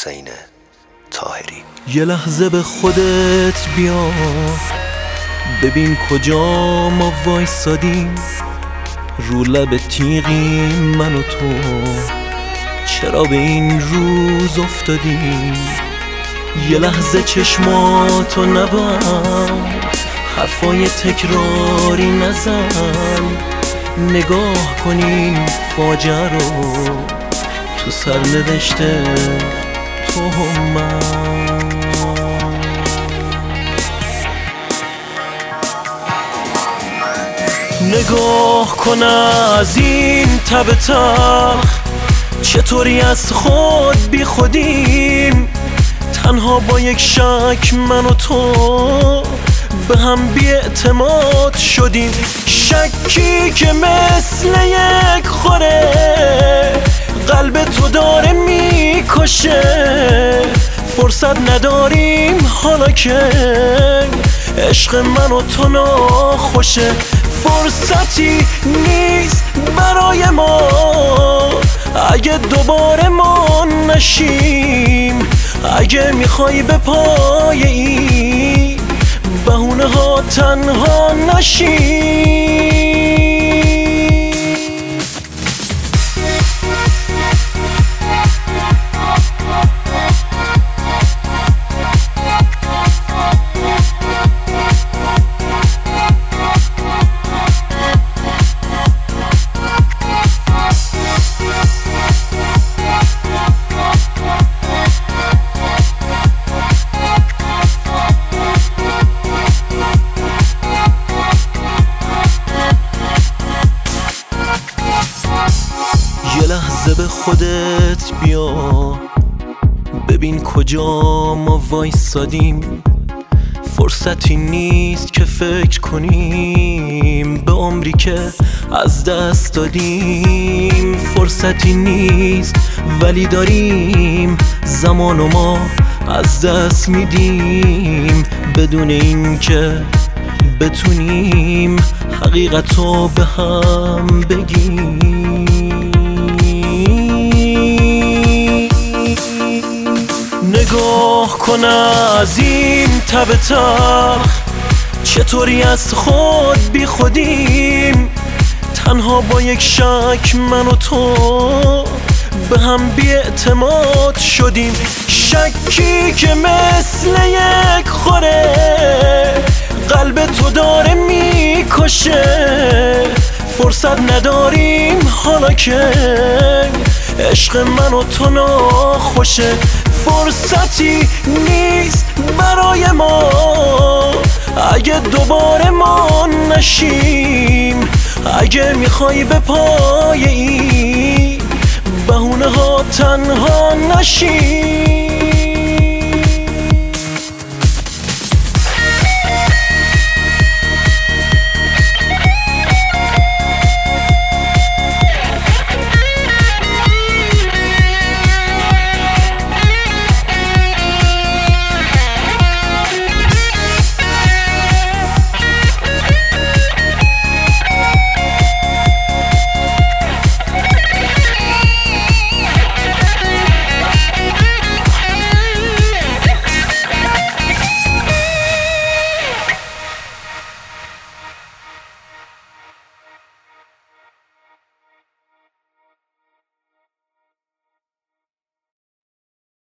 حسین طاهری. یه لحظه به خودت بیا، ببین کجا ما وایسادیم، رو لب تیغی من و تو، چرا به این روز افتادیم. یه لحظه چشماتو نبند، حرفای تکراری نزن، نگاه کنین فاجعه رو تو سرنوشته تو و من. نگاه کن از این تب تلخ، چطوری از خود بی خودیم، تنها با یک شک من و تو به هم بی اعتماد شدیم. شکی که مثل یک خوره قلب تو داره میکشه، فرصت نداریم حالا که عشق من و تو ناخوشه. فرصتی نیست برای ما اگه دوباره ما نشیم، اگه میخوای به پای این بهونه ها تنها نشیم. یه لحظه به خودت بیا، ببین کجا ما وایسادیم، فرصتی نیست که فکر کنیم به عمری که از دست دادیم. فرصتی نیست ولی داریم زمان و ما از دست میدیم، بدون این که بتونیم حقیقتو به هم بگیم. نگاه کن از این تب تلخ، چطوری از خود بی خودیم، تنها با یک شک من و تو به هم بی اعتماد شدیم. شکی که مثل یک خوره قلب تو داره میکشه، فرصت نداریم حالا که عشق من و تو ناخوشه. فرصتی نیست برای ما اگه دوباره ما نشیم، اگه میخوای به پای این بهونه ها تنها نشیم.